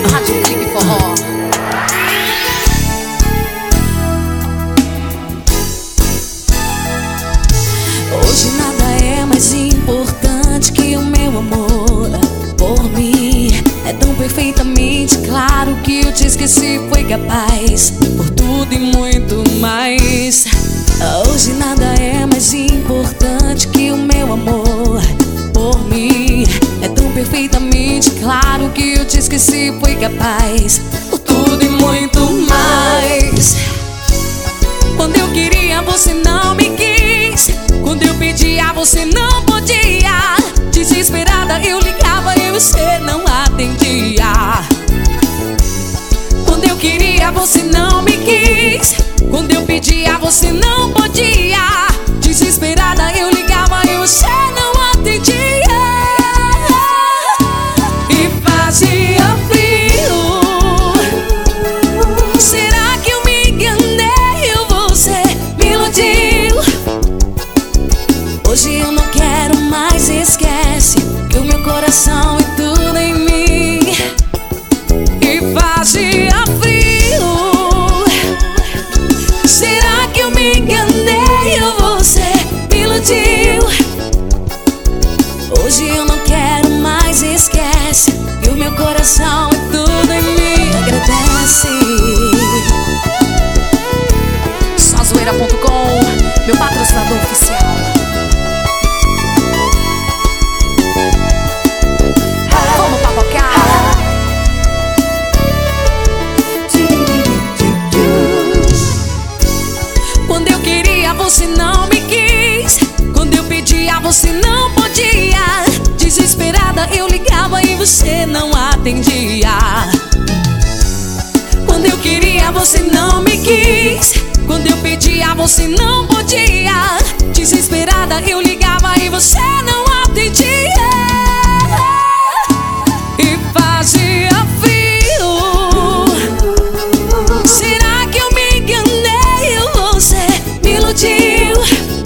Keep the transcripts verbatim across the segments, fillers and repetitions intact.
Rádio Clique Forró. Hoje nada é mais importante que o meu amor por mim. É tão perfeitamente claro que eu te esqueci, foi capaz por tudo e muito mais. Hoje nada é mais importante que o meu amor por mim. É tão perfeitamente claro que eu te esqueci, foi capaz por tudo e muito mais. Quando eu queria você não me quis, quando eu pedia você não podia. Desesperada eu ligava e você não atendia. Quando eu queria você não me quis, quando eu pedia você não podia. Desesperada eu ligava e você não atendia. E fazia frio. Será que eu me enganei ou você me iludiu? Hoje eu não quero mais, esquece que o meu coração é tudo em mim. E fazia frio. Será que eu me enganei ou você me iludiu? Hoje eu não quero mais, esquece que o meu coração é tudo em mim. Agradece. Sozoeira ponto com, meu patrocinador oficial. Vamos papocar. Quando eu queria você não me quis, quando eu pedia você não podia. Desesperada eu ligava e você não atendia. Quando eu queria você não me quis, quando eu pedia você não podia. Desesperada eu ligava e você não atendia. E fazia frio. Será que eu me enganei ou você me iludiu?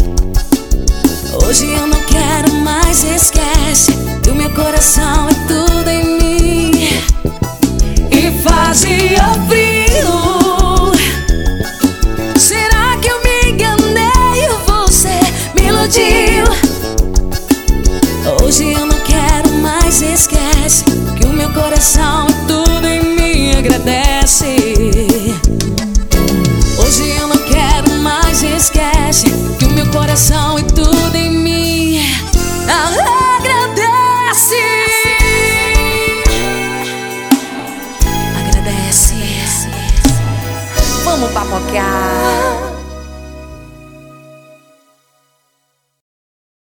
Hoje eu não quero mais, esquece que o meu coração é tudo em mim. E fazia frio. Será que eu me enganei ou você me iludiu? Hoje eu não quero mais, esquece que o meu coração é tudo em mim. Agradece. Hoje eu não quero mais, esquece que o meu coração é tudo em mim. Agradece. Agradece. Vamos papocar.